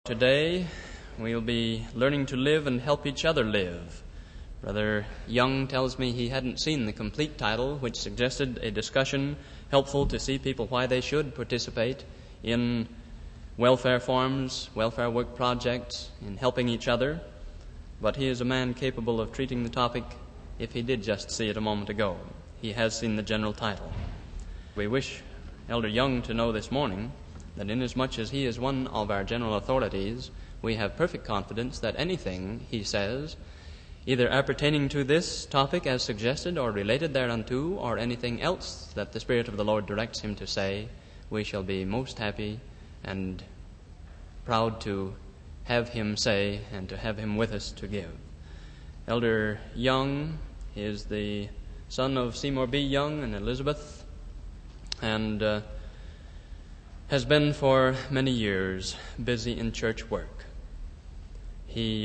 Today, we'll be learning to live and help each other live. Brother Young tells me he hadn't seen the complete title, which suggested a discussion helpful to see people why they should participate in welfare forms, welfare work projects, in helping each other. But he is a man capable of treating the topic if he did just see it a moment ago. He has seen the general title. We wish Elder Young to know this morning that inasmuch as he is one of our general authorities, we have perfect confidence that anything he says, either appertaining to this topic as suggested or related thereunto, or anything else that the Spirit of the Lord directs him to say, we shall be most happy and proud to have him say and to have him with us to give. Elder Young is the son of Seymour B. Young and Elizabeth, and has been for many years busy in church work. He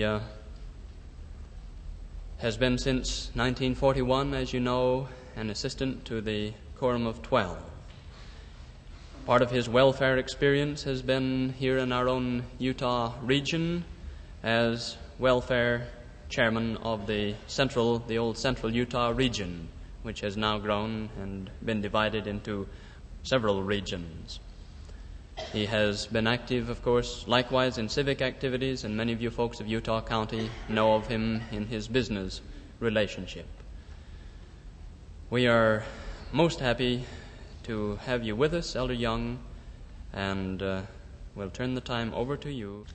has been since 1941, as you know, an assistant to the Quorum of 12. Part of his welfare experience has been here in our own Utah region as welfare chairman of the old Central Utah region, which has now grown and been divided into several regions. He has been active, of course, likewise in civic activities, and many of you folks of Utah County know of him in his business relationship. We are most happy to have you with us, Elder Young, and we'll turn the time over to you.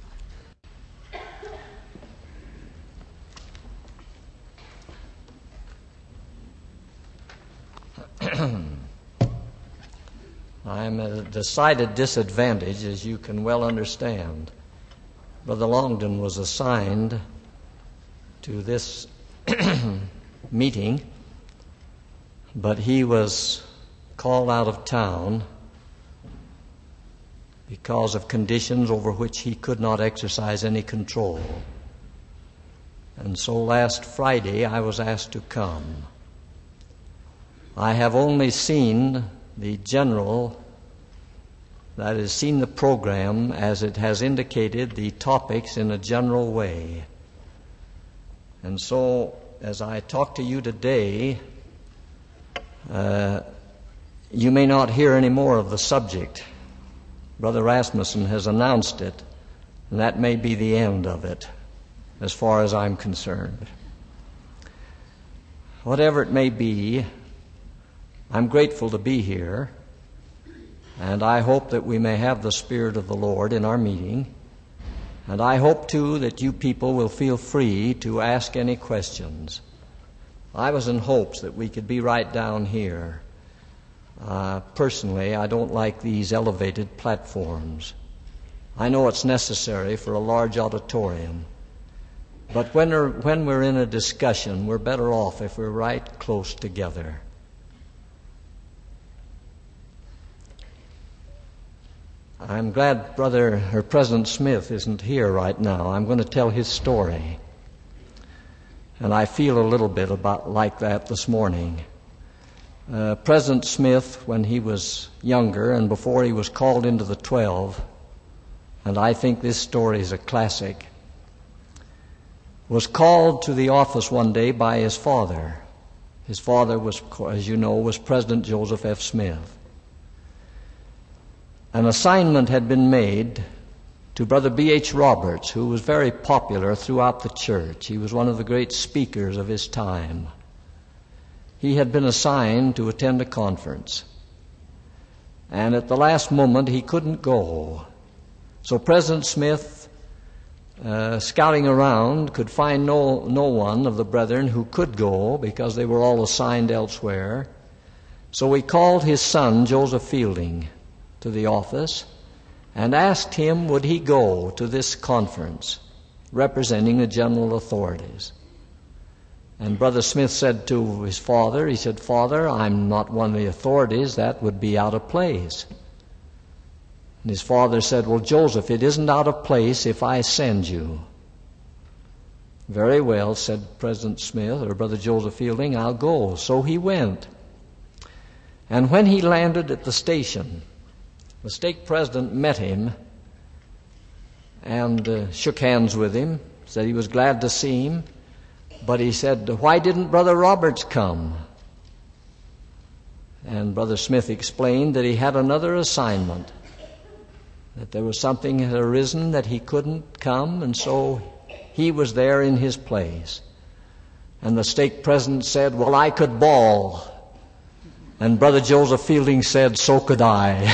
I'm at a decided disadvantage, as you can well understand. Brother Longden was assigned to this meeting, but he was called out of town because of conditions over which he could not exercise any control. And so last Friday I was asked to come. I have only seen the general, that is, seen the program as it has indicated the topics in a general way. And so, as I talk to you today, you may not hear any more of the subject. Brother Rasmussen has announced it, and that may be the end of it, as far as I'm concerned. Whatever it may be, I'm grateful to be here, and I hope that we may have the Spirit of the Lord in our meeting, and I hope, too, that you people will feel free to ask any questions. I was in hopes that we could be right down here. Personally, I don't like these elevated platforms. I know it's necessary for a large auditorium, but when we're in a discussion, we're better off if we're right close together. I'm glad President Smith isn't here right now. I'm going to tell his story. And I feel a little bit like that this morning. President Smith, when he was younger and before he was called into the 12, and I think this story is a classic, was called to the office one day by his father. His father was, as you know, was President Joseph F. Smith. An assignment had been made to Brother B.H. Roberts, who was very popular throughout the church. He was one of the great speakers of his time. He had been assigned to attend a conference, and at the last moment he couldn't go. So President Smith, scouting around, could find no one of the brethren who could go because they were all assigned elsewhere. So he called his son, Joseph Fielding, to the office and asked him would he go to this conference representing the general authorities. And Brother Smith said to his father, he said, "Father, I'm not one of the authorities. That would be out of place." And his father said, "Well, Joseph, it isn't out of place if I send you." "Very well," said President Smith, or Brother Joseph Fielding, "I'll go." So he went. And when he landed at the station, the stake president met him and shook hands with him, said he was glad to see him. But he said, "Why didn't Brother Roberts come?" And Brother Smith explained that he had another assignment, that there was something had arisen that he couldn't come, and so he was there in his place. And the stake president said, "Well, I could bawl." And Brother Joseph Fielding said, "So could I."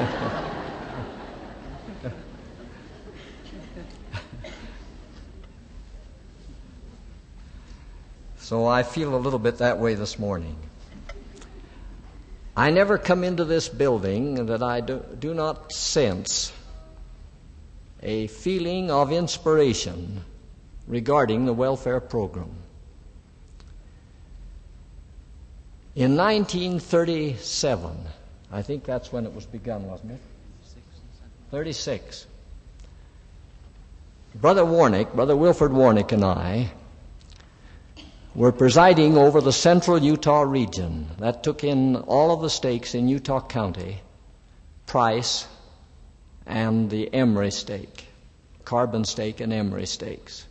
So I feel a little bit that way this morning. I never come into this building that I do not sense a feeling of inspiration regarding the welfare program. In 1937, I think that's when it was begun, wasn't it? 36. Brother Wilford Warnick and I were presiding over the central Utah region. That took in all of the stakes in Utah County, Price, and the Emory stake, Carbon stake and Emory stakes.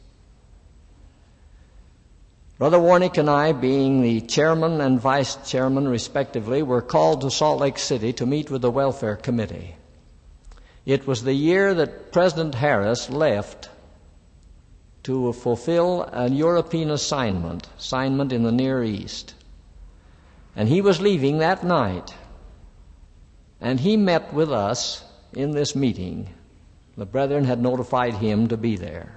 Brother Warnick and I, being the chairman and vice chairman respectively, were called to Salt Lake City to meet with the Welfare Committee. It was the year that President Harris left to fulfill a European assignment in the Near East. And he was leaving that night. And he met with us in this meeting. The brethren had notified him to be there.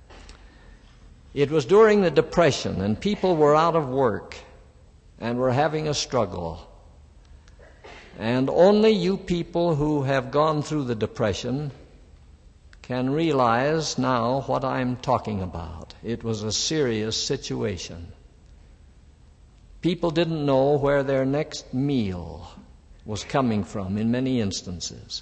It was during the Depression, and people were out of work and were having a struggle. And only you people who have gone through the Depression can realize now what I'm talking about. It was a serious situation. People didn't know where their next meal was coming from in many instances.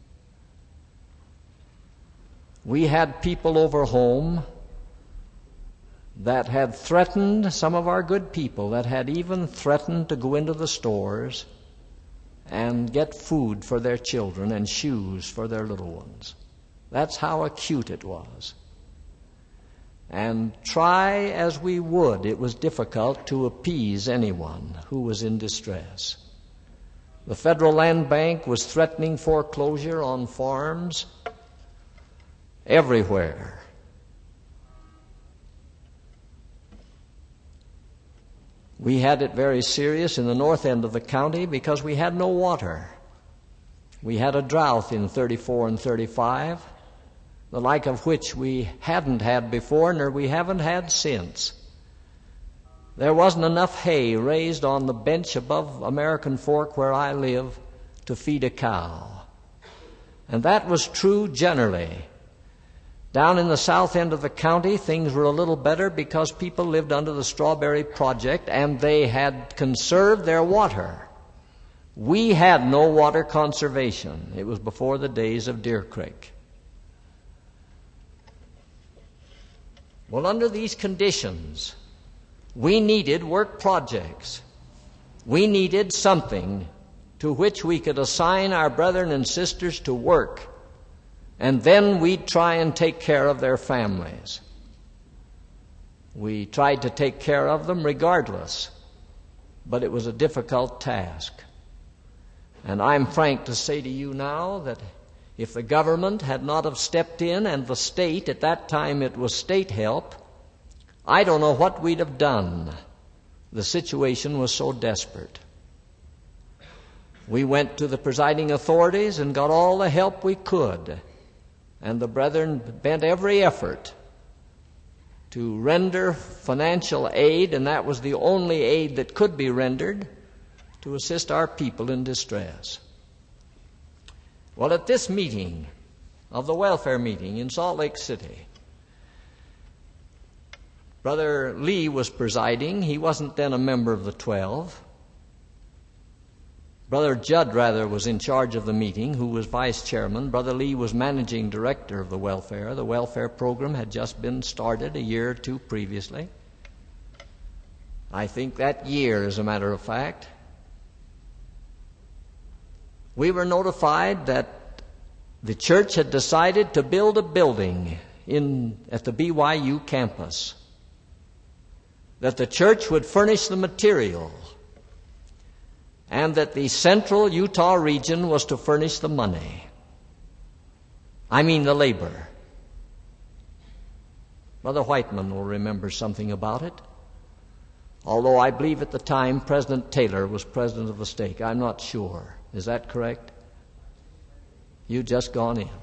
We had people over home that had threatened, some of our good people, that had even threatened to go into the stores and get food for their children and shoes for their little ones. That's how acute it was. And try as we would, it was difficult to appease anyone who was in distress. The Federal Land Bank was threatening foreclosure on farms everywhere. We had it very serious in the north end of the county because we had no water. We had a drought in 34 and 35, the like of which we hadn't had before, nor we haven't had since. There wasn't enough hay raised on the bench above American Fork where I live to feed a cow. And that was true generally. Down in the south end of the county, things were a little better because people lived under the Strawberry Project and they had conserved their water. We had no water conservation. It was before the days of Deer Creek. Well, under these conditions, we needed work projects. We needed something to which we could assign our brethren and sisters to work, and then we'd try and take care of their families. We tried to take care of them regardless, but it was a difficult task. And I'm frank to say to you now that if the government had not have stepped in, and the state, at that time it was state help, I don't know what we'd have done. The situation was so desperate. We went to the presiding authorities and got all the help we could, and the brethren bent every effort to render financial aid, and that was the only aid that could be rendered to assist our people in distress. Well, at this meeting of the welfare meeting in Salt Lake City, Brother Lee was presiding. He wasn't then a member of the 12. Brother Judd, rather, was in charge of the meeting, who was vice chairman. Brother Lee was managing director of the welfare. The welfare program had just been started a year or two previously. I think that year, as a matter of fact. We were notified that the church had decided to build a building at the BYU campus, that the church would furnish the material, and that the central Utah region was to furnish the money. I mean the labor. Brother Whiteman will remember something about it, although I believe at the time President Taylor was president of the stake. I'm not sure. Is that correct? You just gone in.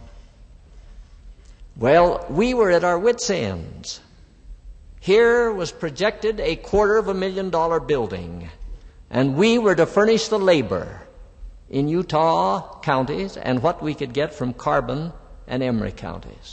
Well, we were at our wits' ends. Here was projected a $250,000 building, and we were to furnish the labor in Utah counties and what we could get from Carbon and Emery counties.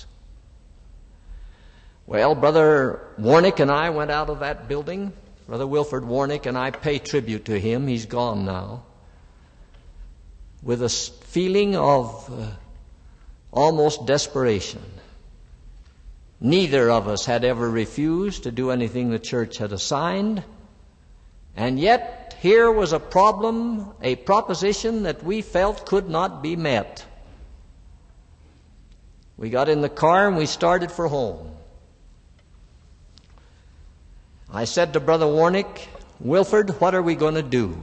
Well, Brother Warnick and I went out of that building. Brother Wilford Warnick, and I pay tribute to him. He's gone now. With a feeling of almost desperation. Neither of us had ever refused to do anything the church had assigned, and yet here was a problem, a proposition that we felt could not be met. We got in the car and we started for home. I said to Brother Warnick, "Wilford, what are we going to do?"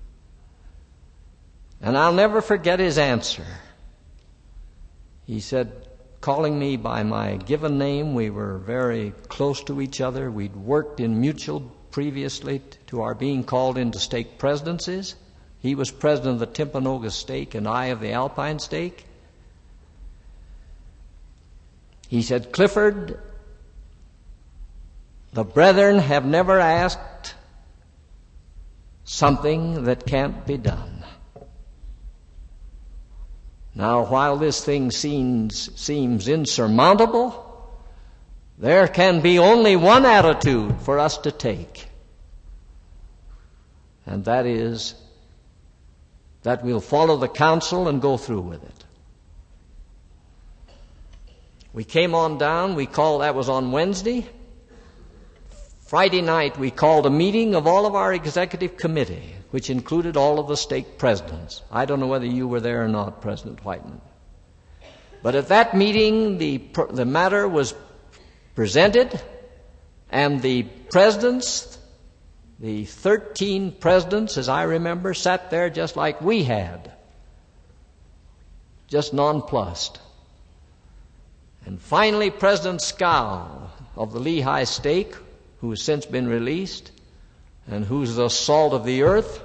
And I'll never forget his answer. He said, calling me by my given name, we were very close to each other. We'd worked in mutual previously to our being called into stake presidencies. He was president of the Timpanogos stake and I of the Alpine stake. He said, "Clifford, the brethren have never asked something that can't be done. Now, while this thing seems insurmountable, there can be only one attitude for us to take, and that is that we'll follow the counsel and go through with it." We came on down. That was on Wednesday. Friday night, we called a meeting of all of our executive committee, which included all of the stake presidents. I don't know whether you were there or not, President Whiteman. But at that meeting, the matter was presented, and the presidents, the 13 presidents, as I remember, sat there just like we had, just nonplussed. And finally, President Scow of the Lehigh stake, who has since been released, and who's the salt of the earth,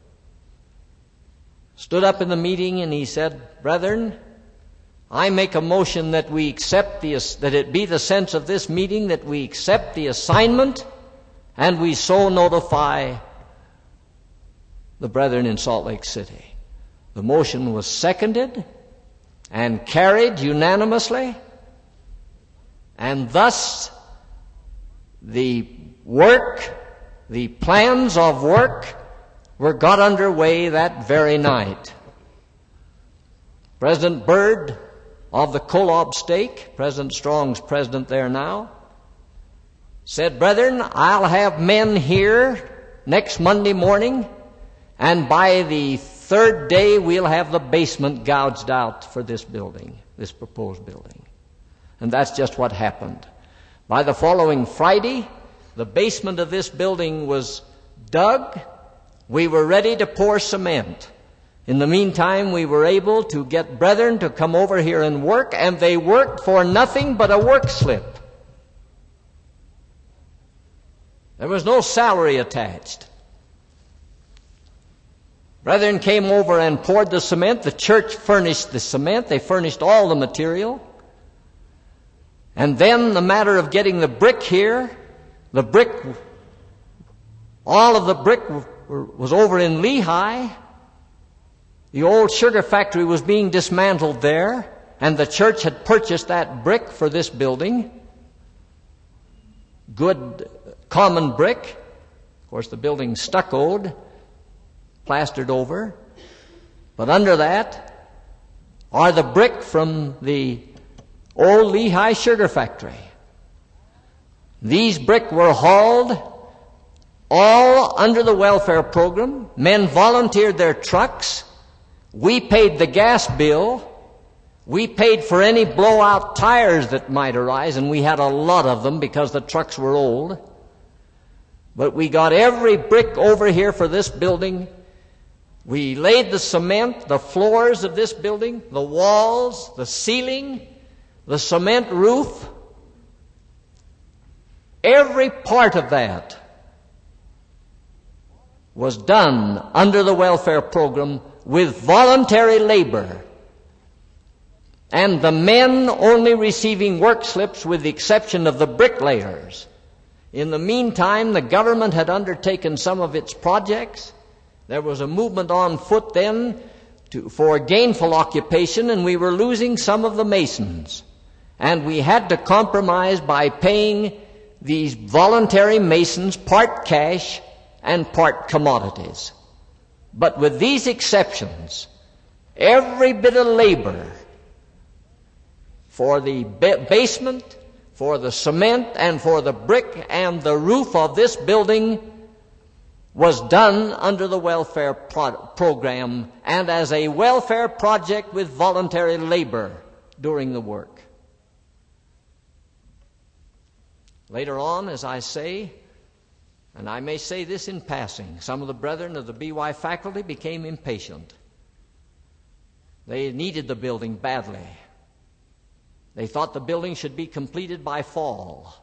stood up in the meeting and he said, "Brethren, I make a motion that we accept that it be the sense of this meeting that we accept the assignment and we so notify the brethren in Salt Lake City." The motion was seconded and carried unanimously, and thus the plans of work were got underway that very night. President Byrd of the Kolob stake, President Strong's president there now, said, "Brethren, I'll have men here next Monday morning, and by the third day we'll have the basement gouged out for this building, this proposed building." And that's just what happened. By the following Friday, the basement of this building was dug. We were ready to pour cement. In the meantime, we were able to get brethren to come over here and work, and they worked for nothing but a work slip. There was no salary attached. Brethren came over and poured the cement. The church furnished the cement. They furnished all the material. And then the matter of getting the brick here, all of the brick was over in Lehigh. The old sugar factory was being dismantled there, and the church had purchased that brick for this building. Good common brick. Of course, the building's stuccoed, plastered over. But under that are the brick from the old Lehigh sugar factory. These brick were hauled all under the welfare program. Men volunteered their trucks. We paid the gas bill. We paid for any blowout tires that might arise, and we had a lot of them because the trucks were old. But we got every brick over here for this building. We laid the cement, the floors of this building, the walls, the ceiling, the cement roof. Every part of that was done under the welfare program with voluntary labor, and the men only receiving work slips with the exception of the bricklayers. In the meantime, the government had undertaken some of its projects. There was a movement on foot then for gainful occupation, and we were losing some of the masons. And we had to compromise by paying these voluntary masons part cash and part commodities. But with these exceptions, every bit of labor for the basement, for the cement, and for the brick and the roof of this building was done under the welfare program and as a welfare project with voluntary labor during the work. Later on, as I say, and I may say this in passing, some of the brethren of the BY faculty became impatient. They needed the building badly. They thought the building should be completed by fall.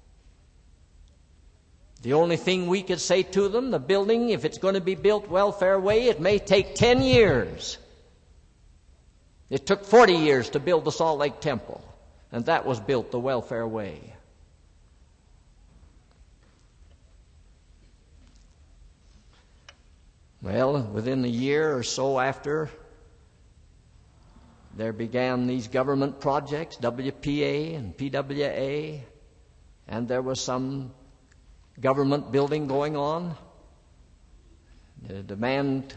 The only thing we could say to them, the building, if it's going to be built welfare way, it may take 10 years. It took 40 years to build the Salt Lake Temple, and that was built the welfare way. Well, within a year or so after, there began these government projects, WPA and PWA, and there was some government building going on. The demand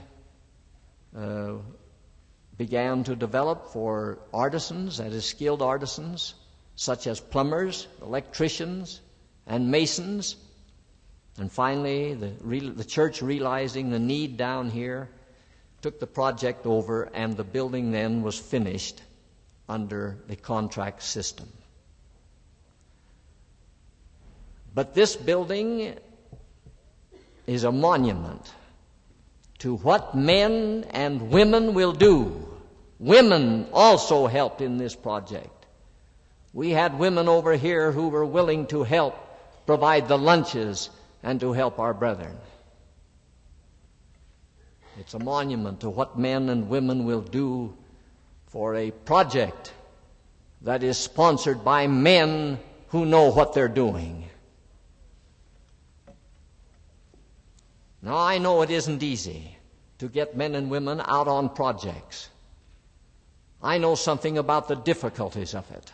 began to develop for artisans, that is, skilled artisans, such as plumbers, electricians, and masons. And finally, the church, realizing the need down here, took the project over, and the building then was finished under the contract system. But this building is a monument to what men and women will do. Women also helped in this project. We had women over here who were willing to help provide the lunches and to help our brethren. It's a monument to what men and women will do for a project that is sponsored by men who know what they're doing. Now, I know it isn't easy to get men and women out on projects. I know something about the difficulties of it.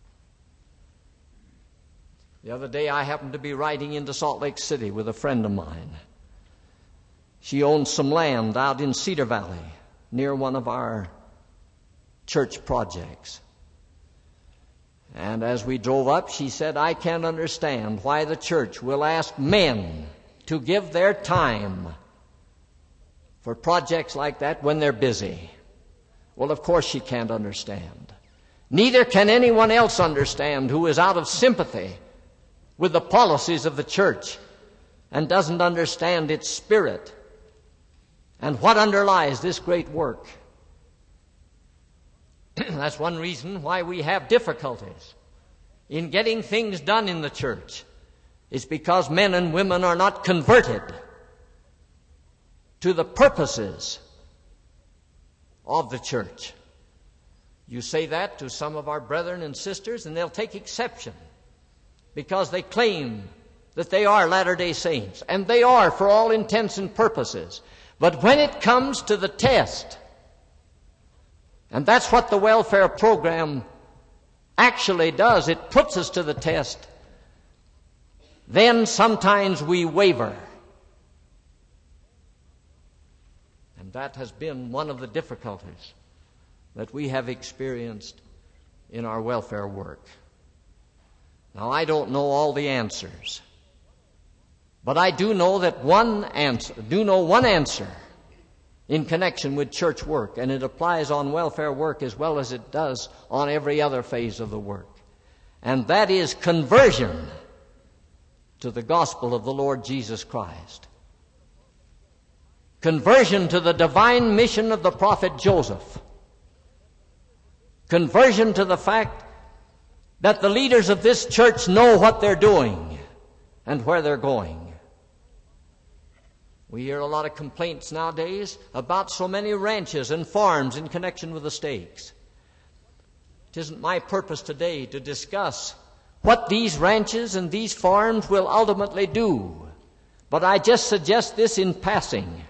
The other day I happened to be riding into Salt Lake City with a friend of mine. She owns some land out in Cedar Valley near one of our church projects. And as we drove up, she said, I can't understand why the church will ask men to give their time for projects like that when they're busy. Well, of course she can't understand. Neither can anyone else understand who is out of sympathy with the policies of the church and doesn't understand its spirit and what underlies this great work. That's one reason why we have difficulties in getting things done in the church. It's because men and women are not converted to the purposes of the church. You say that to some of our brethren and sisters, and they'll take exception because they claim that they are Latter-day Saints, and they are for all intents and purposes. But when it comes to the test, and that's what the welfare program actually does, it puts us to the test, then sometimes we waver. And that has been one of the difficulties that we have experienced in our welfare work. Now, I don't know all the answers, but I do know that one answer, in connection with church work, and it applies on welfare work as well as it does on every other phase of the work. And that is conversion to the gospel of the Lord Jesus Christ. Conversion to the divine mission of the prophet Joseph. Conversion to the fact that the leaders of this church know what they're doing and where they're going. We hear a lot of complaints nowadays about so many ranches and farms in connection with the stakes. It isn't my purpose today to discuss what these ranches and these farms will ultimately do, but I just suggest this in passing.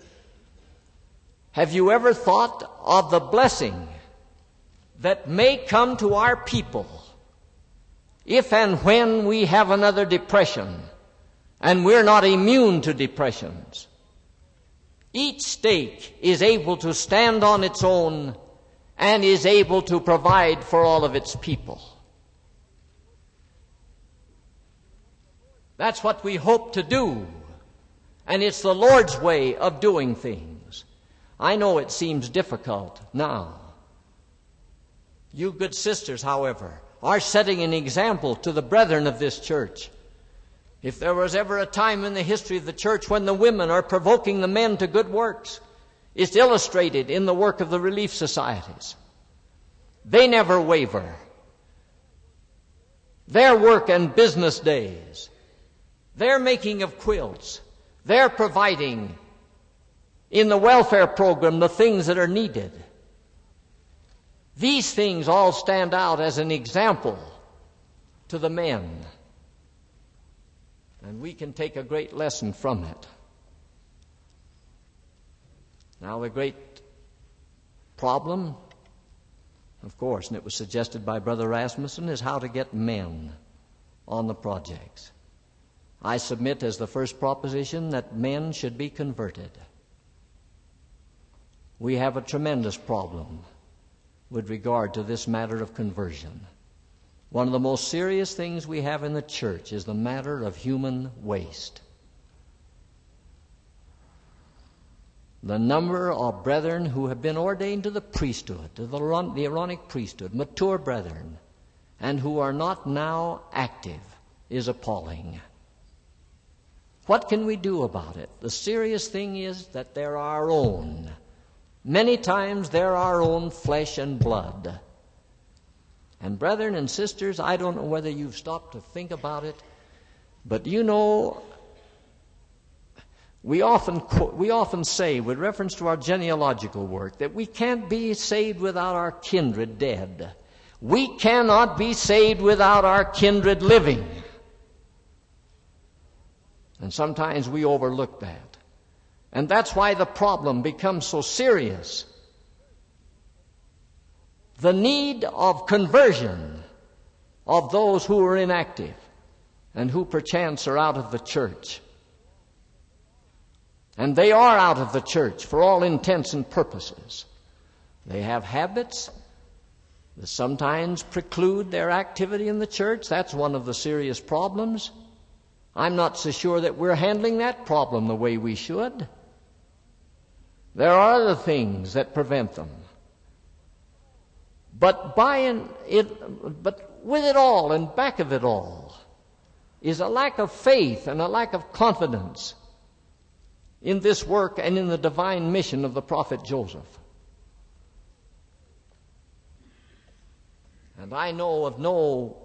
Have you ever thought of the blessing that may come to our people if and when we have another depression? And we're not immune to depressions. Each stake is able to stand on its own and is able to provide for all of its people. That's what we hope to do. And it's the Lord's way of doing things. I know it seems difficult now. You good sisters, however, are setting an example to the brethren of this church. If there was ever a time in the history of the church when the women are provoking the men to good works, it's illustrated in the work of the relief societies. They never waver. Their work and business days, their making of quilts, their providing in the welfare program the things that are needed. These things all stand out as an example to the men. And we can take a great lesson from it. Now, the great problem, of course, and it was suggested by Brother Rasmussen, is how to get men on the projects. I submit as the first proposition that men should be converted. We have a tremendous problem with regard to this matter of conversion. One of the most serious things we have in the church is the matter of human waste. The number of brethren who have been ordained to the priesthood, to the Aaronic priesthood, mature brethren, and who are not now active, is appalling. What can we do about it? The serious thing is that they're our own. Many times they're our own flesh and blood. And brethren and sisters, I don't know whether you've stopped to think about it, but you know, we often say, with reference to our genealogical work, that we can't be saved without our kindred dead. We cannot be saved without our kindred living. And sometimes we overlook that. And that's why the problem becomes so serious. The need of conversion of those who are inactive and who perchance are out of the church. And they are out of the church for all intents and purposes. They have habits that sometimes preclude their activity in the church. That's one of the serious problems. I'm not so sure that we're handling that problem the way we should. There are other things that prevent them. But with it all and back of it all is a lack of faith and a lack of confidence in this work and in the divine mission of the prophet Joseph. And I know of no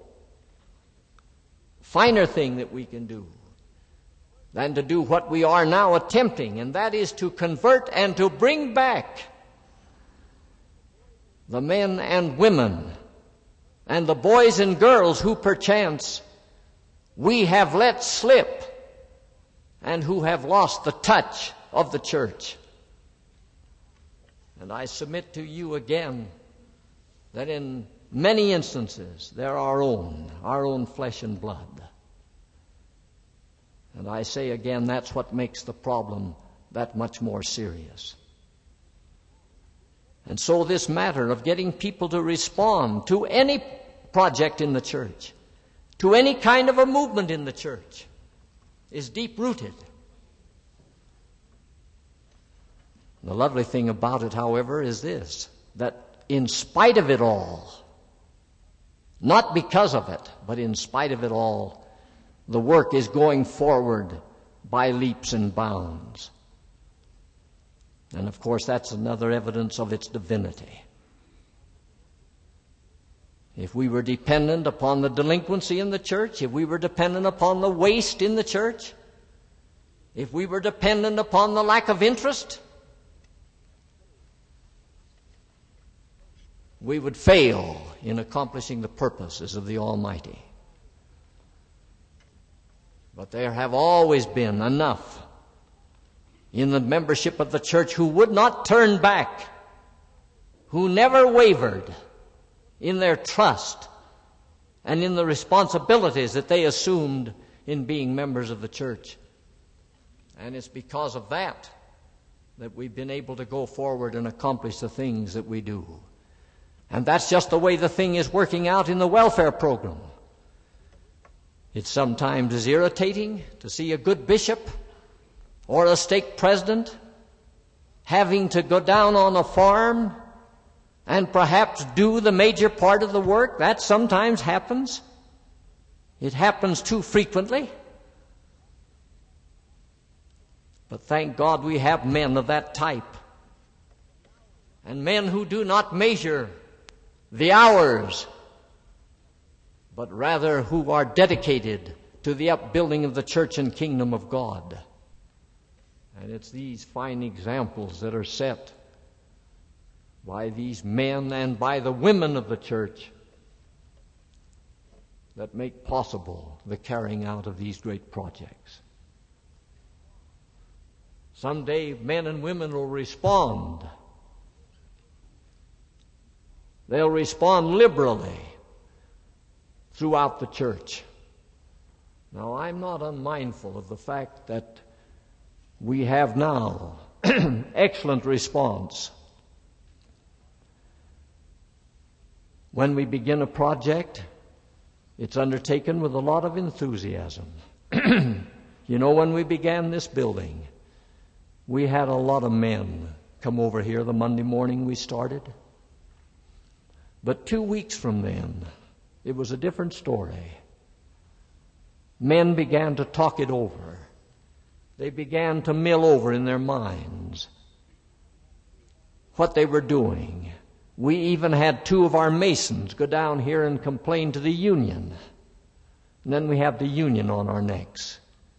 finer thing that we can do than to do what we are now attempting, and that is to convert and to bring back the men and women and the boys and girls who perchance we have let slip and who have lost the touch of the church. And I submit to you again that in many instances they're our own flesh and blood. And I say again, that's what makes the problem that much more serious. And so this matter of getting people to respond to any project in the church, to any kind of a movement in the church, is deep-rooted. The lovely thing about it, however, is this, that in spite of it all, not because of it, but in spite of it all, the work is going forward by leaps and bounds. And of course, that's another evidence of its divinity. If we were dependent upon the delinquency in the church, if we were dependent upon the waste in the church, if we were dependent upon the lack of interest, we would fail in accomplishing the purposes of the Almighty. But there have always been enough in the membership of the church who would not turn back, who never wavered in their trust and in the responsibilities that they assumed in being members of the church. And it's because of that we've been able to go forward and accomplish the things that we do. And that's just the way the thing is working out in the welfare program. It sometimes is irritating to see a good bishop or a stake president having to go down on a farm and perhaps do the major part of the work. That sometimes happens. It happens too frequently. But thank God we have men of that type, and men who do not measure the hours, but rather who are dedicated to the upbuilding of the church and kingdom of God. And it's these fine examples that are set by these men and by the women of the church that make possible the carrying out of these great projects. Someday men and women will respond. They'll respond liberally throughout the church. Now, I'm not unmindful of the fact that we have now excellent response. When we begin a project, it's undertaken with a lot of enthusiasm. You know, when we began this building, we had a lot of men come over here the Monday morning we started. But 2 weeks from then, it was a different story. Men began to talk it over. They began to mill over in their minds what they were doing. We even had 2 of our masons go down here and complain to the union. And then we have the union on our necks.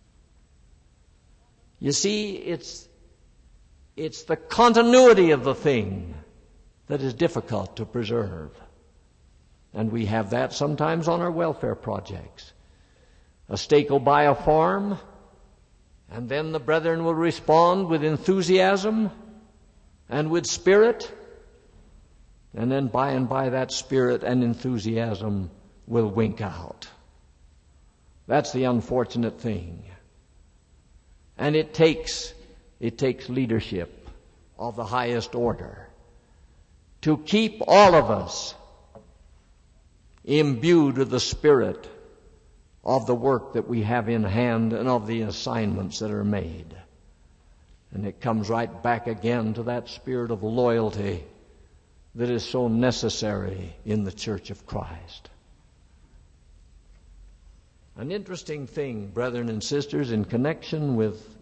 You see, it's the continuity of the thing that is difficult to preserve. And we have that sometimes on our welfare projects. A stake will buy a farm, and then the brethren will respond with enthusiasm and with spirit. And then by and by that spirit and enthusiasm will wink out. That's the unfortunate thing. And it takes leadership of the highest order to keep all of us imbued with the spirit of the work that we have in hand and of the assignments that are made. And it comes right back again to that spirit of loyalty that is so necessary in the Church of Christ. An interesting thing, brethren and sisters, in connection with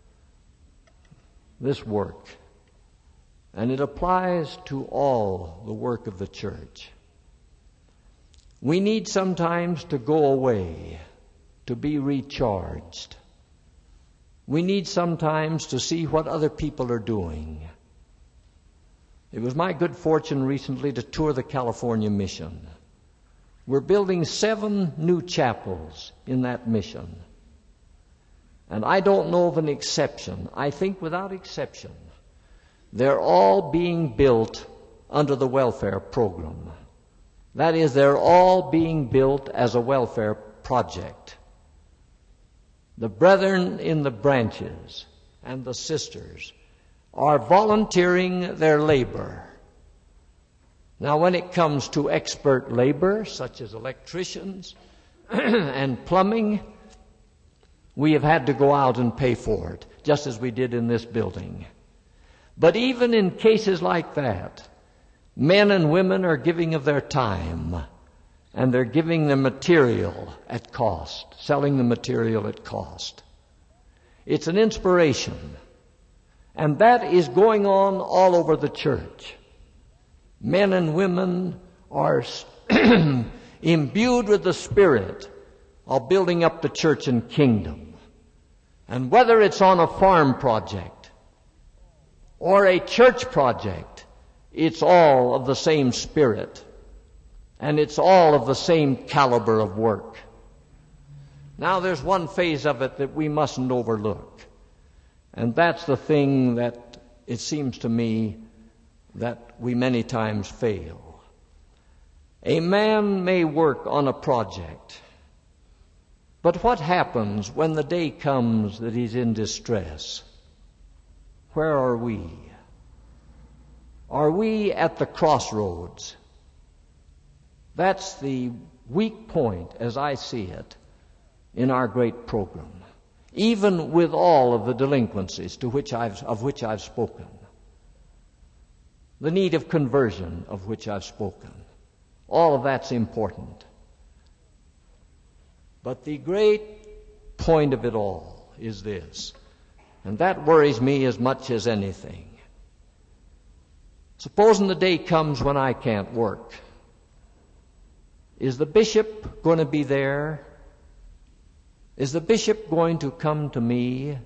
this work, and it applies to all the work of the church. We need sometimes to go away, to be recharged. We need sometimes to see what other people are doing. It was my good fortune recently to tour the California mission. We're building 7 new chapels in that mission. And I don't know of an exception. I think without exception, they're all being built under the welfare program. That is, they're all being built as a welfare project. The brethren in the branches and the sisters are volunteering their labor. Now, when it comes to expert labor, such as electricians and plumbing, we have had to go out and pay for it, just as we did in this building. But even in cases like that, men and women are giving of their time, and they're giving the material at cost, selling the material at cost. It's an inspiration. And that is going on all over the church. Men and women are imbued with the spirit of building up the church and kingdom. And whether it's on a farm project or a church project, it's all of the same spirit. And it's all of the same caliber of work. Now there's one phase of it that we mustn't overlook. And that's the thing that it seems to me that we many times fail. A man may work on a project, but what happens when the day comes that he's in distress? Where are we? Are we at the crossroads? That's the weak point, as I see it, in our great program. Even with all of the delinquencies of which I've spoken. The need of conversion of which I've spoken. All of that's important. But the great point of it all is this, and that worries me as much as anything. Supposing the day comes when I can't work, is the bishop going to be there? Is the bishop going to come to me?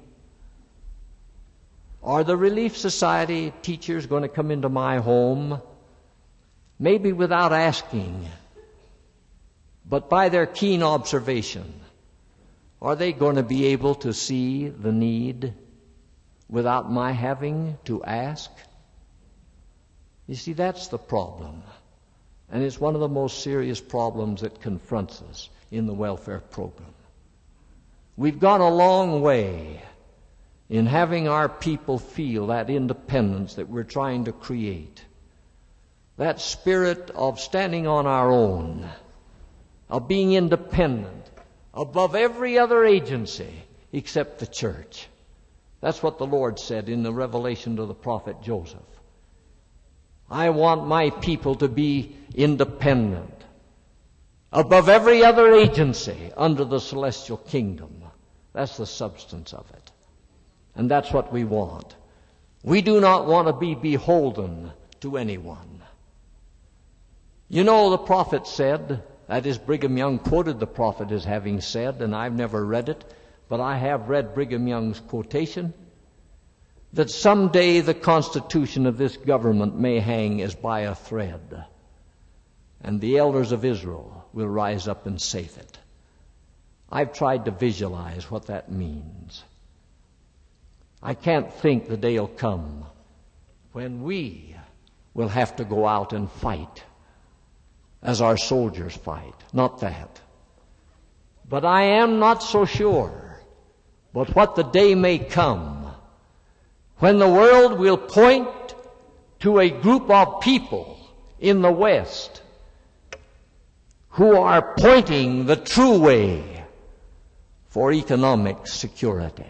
Are the Relief Society teachers going to come into my home? Maybe without asking, but by their keen observation. Are they going to be able to see the need without my having to ask? You see, that's the problem. And it's one of the most serious problems that confronts us in the welfare program. We've gone a long way in having our people feel that independence that we're trying to create. That spirit of standing on our own, of being independent, above every other agency except the church. That's what the Lord said in the revelation to the prophet Joseph. I want my people to be independent, above every other agency under the celestial kingdom. That's the substance of it. And that's what we want. We do not want to be beholden to anyone. You know, the prophet said, that is, Brigham Young quoted the prophet as having said, and I've never read it, but I have read Brigham Young's quotation, that someday the constitution of this government may hang as by a thread, and the elders of Israel will rise up and save it. I've tried to visualize what that means. I can't think the day will come when we will have to go out and fight as our soldiers fight. Not that. But I am not so sure but what the day may come when the world will point to a group of people in the West who are pointing the true way for economic security.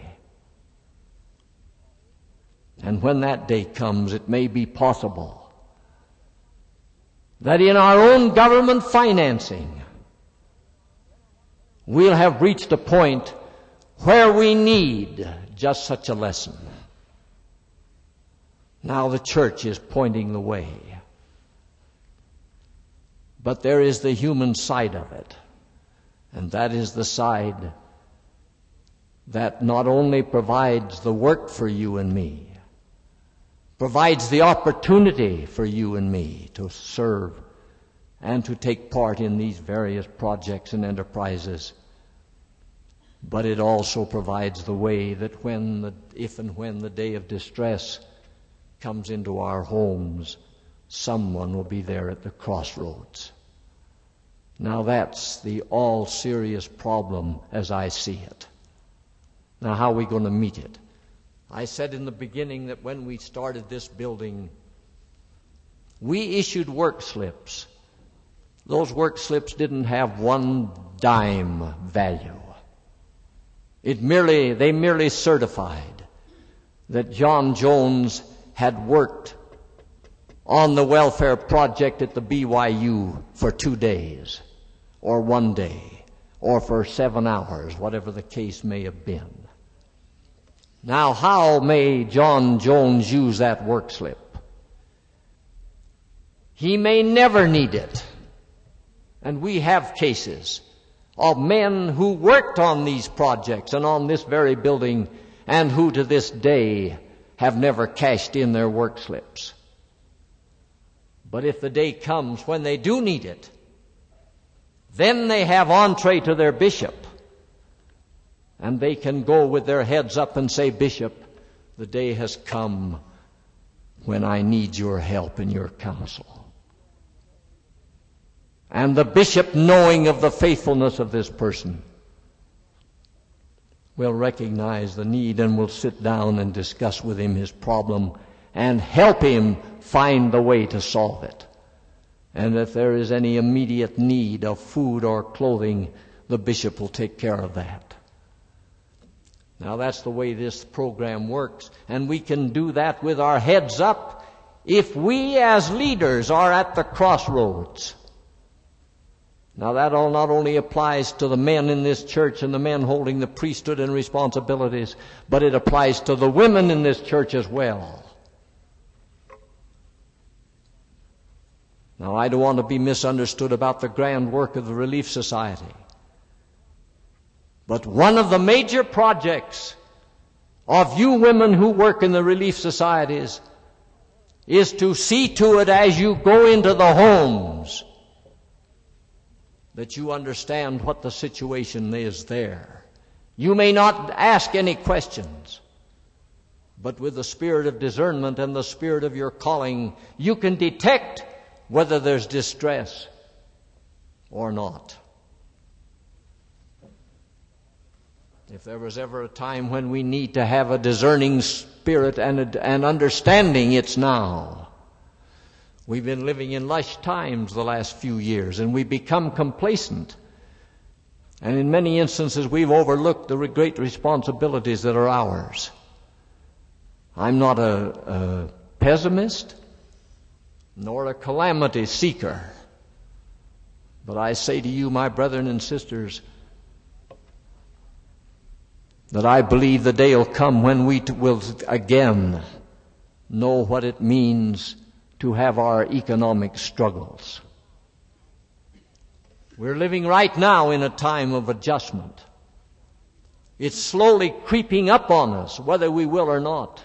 And when that day comes, it may be possible that in our own government financing, we'll have reached a point where we need just such a lesson. Now the church is pointing the way. But there is the human side of it, and that is the side that not only provides the work for you and me, provides the opportunity for you and me to serve and to take part in these various projects and enterprises, but it also provides the way that if and when the day of distress comes into our homes, someone will be there at the crossroads. Now that's the all serious problem as I see it. Now how are we going to meet it? I said in the beginning that when we started this building, we issued work slips. Those work slips didn't have one dime value. They merely certified that John Jones had worked on the welfare project at the BYU for 2 days, or 1 day, or for 7 hours, whatever the case may have been. Now, how may John Jones use that work slip? He may never need it. And we have cases of men who worked on these projects and on this very building and who to this day have never cashed in their work slips. But if the day comes when they do need it, then they have entree to their bishop, and they can go with their heads up and say, "Bishop, the day has come when I need your help and your counsel." And the bishop, knowing of the faithfulness of this person, will recognize the need and will sit down and discuss with him his problem and help him find the way to solve it. And if there is any immediate need of food or clothing, the bishop will take care of that. Now that's the way this program works, and we can do that with our heads up if we as leaders are at the crossroads. Now that all not only applies to the men in this church and the men holding the priesthood and responsibilities, but it applies to the women in this church as well. Now I don't want to be misunderstood about the grand work of the Relief Society. But one of the major projects of you women who work in the relief societies is to see to it as you go into the homes that you understand what the situation is there. You may not ask any questions, but with the spirit of discernment and the spirit of your calling, you can detect whether there's distress or not. If there was ever a time when we need to have a discerning spirit and understanding, it's now. We've been living in lush times the last few years, and we've become complacent. And in many instances, we've overlooked the great responsibilities that are ours. I'm not a pessimist, nor a calamity seeker. But I say to you, my brethren and sisters, that I believe the day will come when we will again know what it means to have our economic struggles. We're living right now in a time of adjustment. It's slowly creeping up on us, whether we will or not.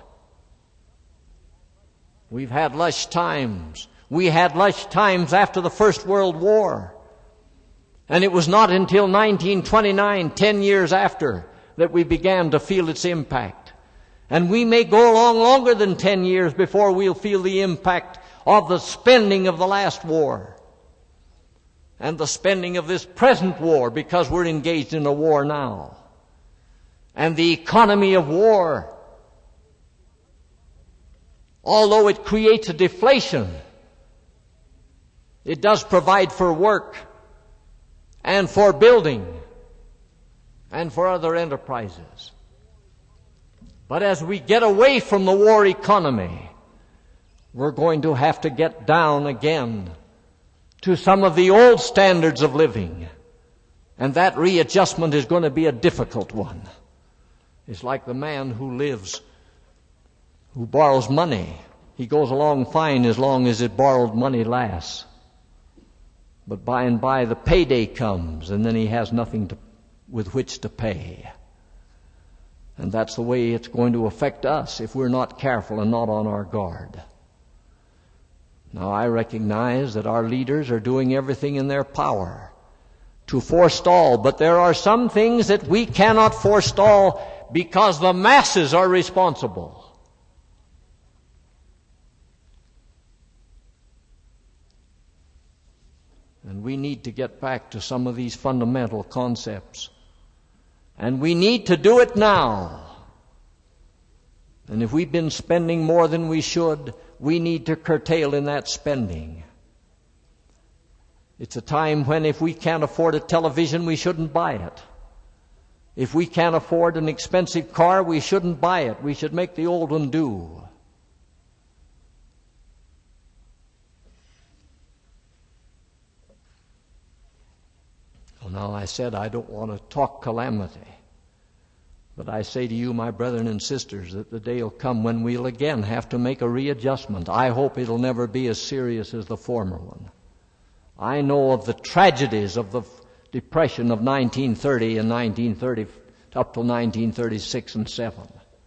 We've had lush times. We had lush times after the First World War. And it was not until 1929, 10 years after, that we began to feel its impact. And we may go along longer than 10 years before we'll feel the impact of the spending of the last war and the spending of this present war, because we're engaged in a war now. And the economy of war, although it creates a deflation, it does provide for work and for building and for other enterprises. But as we get away from the war economy, we're going to have to get down again to some of the old standards of living. And that readjustment is going to be a difficult one. It's like the man who borrows money. He goes along fine as long as his borrowed money lasts. But by and by the payday comes, and then he has nothing with which to pay. And that's the way it's going to affect us if we're not careful and not on our guard. Now, I recognize that our leaders are doing everything in their power to forestall, but there are some things that we cannot forestall because the masses are responsible. And we need to get back to some of these fundamental concepts. And we need to do it now. And if we've been spending more than we should, we need to curtail in that spending. It's a time when if we can't afford a television, we shouldn't buy it. If we can't afford an expensive car, we shouldn't buy it. We should make the old one do. Well, now I said I don't want to talk calamity. But I say to you, my brethren and sisters, that the day will come when we'll again have to make a readjustment. I hope it'll never be as serious as the former one. I know of the tragedies of the Depression of 1930 and 1930 up till 1936 and 7.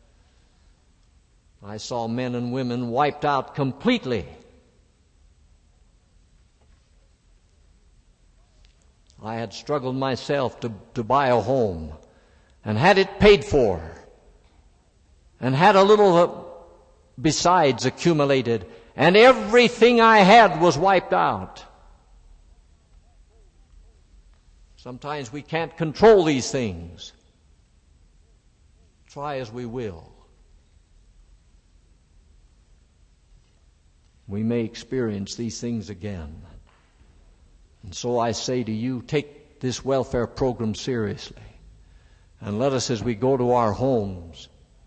I saw men and women wiped out completely. I had struggled myself to buy a home and had it paid for and had a little besides accumulated, and everything I had was wiped out. Sometimes we can't control these things, try as we will. We may experience these things again. And so I say to you, take this welfare program seriously. And let us, as we go to our homes,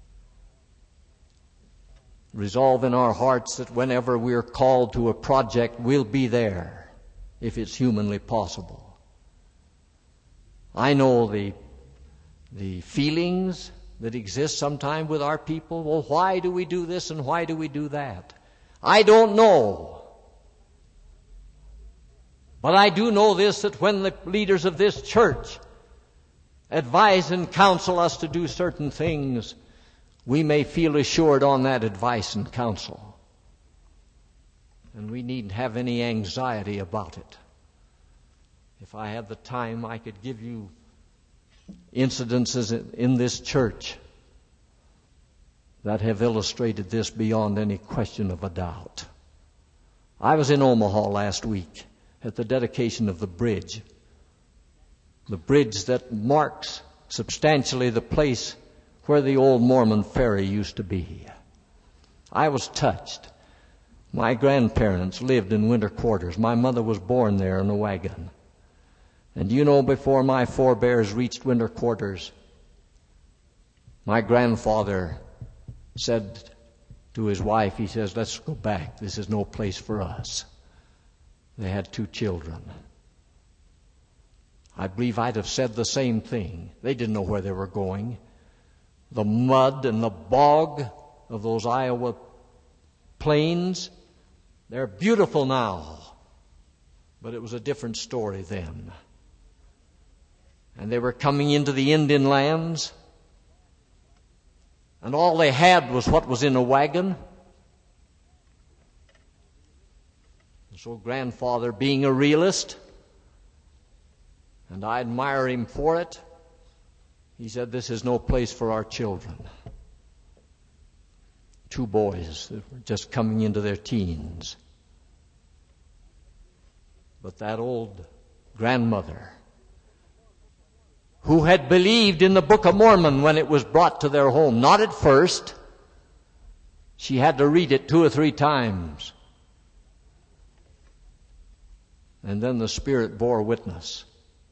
resolve in our hearts that whenever we're called to a project, we'll be there, if it's humanly possible. I know the feelings that exist sometimes with our people. Well, why do we do this and why do we do that? I don't know. But I do know this, that when the leaders of this church advise and counsel us to do certain things, we may feel assured on that advice and counsel. And we needn't have any anxiety about it. If I had the time, I could give you incidences in this church that have illustrated this beyond any question of a doubt. I was in Omaha last week at the dedication of the bridge that marks substantially the place where the old Mormon ferry used to be. I was touched. My grandparents lived in winter quarters. My mother was born there in a wagon. And you know, before my forebears reached winter quarters, my grandfather said to his wife, he says, let's go back. This is no place for us. They had 2 children. I believe I'd have said the same thing. They didn't know where they were going. The mud and the bog of those Iowa plains, they're beautiful now. But it was a different story then. And they were coming into the Indian lands, and all they had was what was in a wagon. And so grandfather, being a realist, and I admire him for it, he said, this is no place for our children. 2 boys that were just coming into their teens. But that old grandmother, who had believed in the Book of Mormon when it was brought to their home, not at first. She had to read it 2 or 3 times. And then the Spirit bore witness.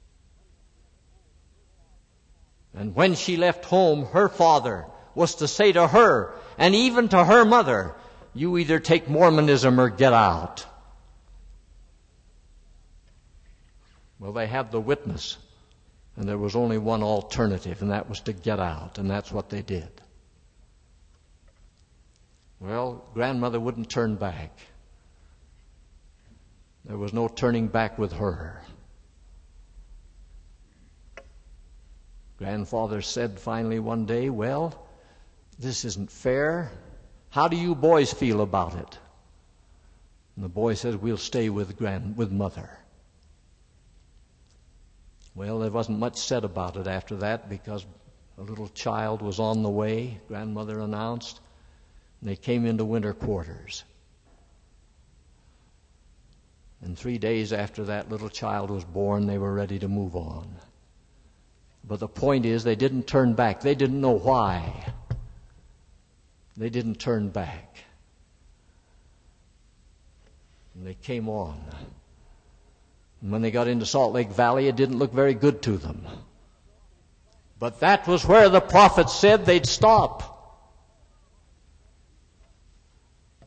And when she left home, her father was to say to her, and even to her mother, you either take Mormonism or get out. Well, they had the witness. And there was only one alternative, and that was to get out, and that's what they did. Well, grandmother wouldn't turn back. There was no turning back with her. Grandfather said finally one day, well, this isn't fair. How do you boys feel about it? And the boy said, we'll stay with mother. Well, there wasn't much said about it after that because a little child was on the way, grandmother announced. And they came into winter quarters. And 3 days after that little child was born, they were ready to move on. But the point is, they didn't turn back. They didn't know why. They didn't turn back. And they came on. And when they got into Salt Lake Valley, it didn't look very good to them. But that was where the prophet said they'd stop.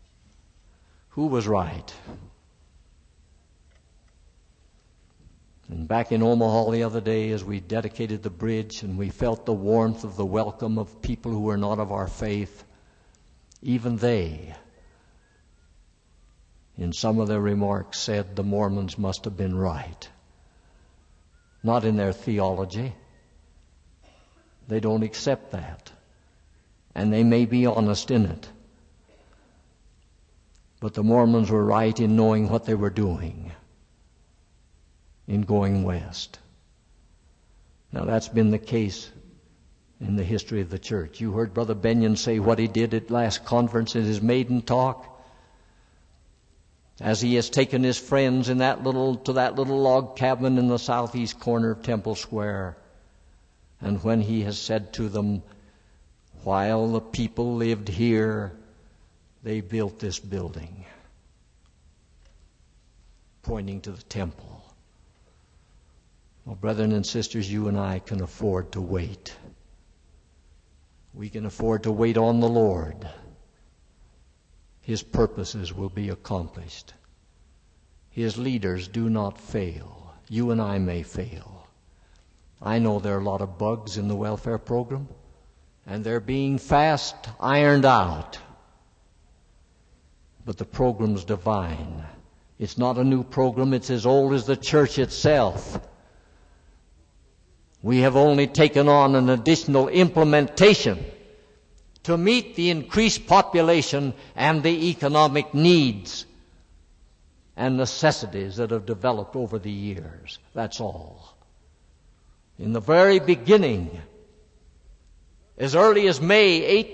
Who was right? And back in Omaha the other day, as we dedicated the bridge and we felt the warmth of the welcome of people who were not of our faith, even they, in some of their remarks, said the Mormons must have been right. Not in their theology. They don't accept that. And they may be honest in it. But the Mormons were right in knowing what they were doing in going west. Now that's been the case in the history of the church. You heard Brother Benyon say what he did at last conference in his maiden talk. As he has taken his friends to that little log cabin in the southeast corner of Temple Square. And when he has said to them, while the people lived here, they built this building, pointing to the temple. Well, brethren and sisters, you and I can afford to wait. We can afford to wait on the Lord. His purposes will be accomplished. His leaders do not fail. You and I may fail. I know there are a lot of bugs in the welfare program, and they're being fast ironed out. But the program's divine. It's not a new program. It's as old as the church itself. We have only taken on an additional implementation to meet the increased population and the economic needs and necessities that have developed over the years. That's all. In the very beginning, as early as February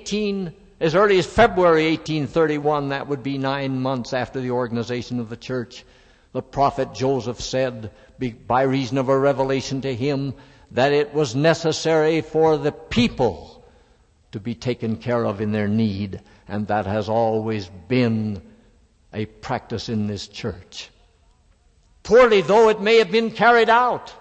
1831, that would be 9 months after the organization of the church, the prophet Joseph said, by reason of a revelation to him, that it was necessary for the people to be taken care of in their need, and that has always been a practice in this church. Poorly though it may have been carried out,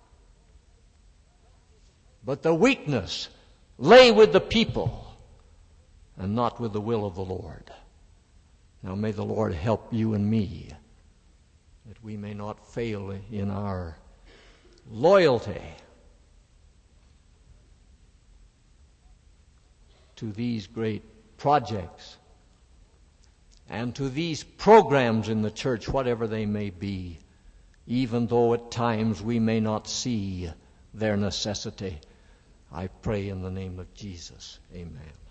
but the weakness lay with the people and not with the will of the Lord. Now may the Lord help you and me that we may not fail in our loyalty to these great projects and to these programs in the church, whatever they may be, even though at times we may not see their necessity. I pray in the name of Jesus. Amen.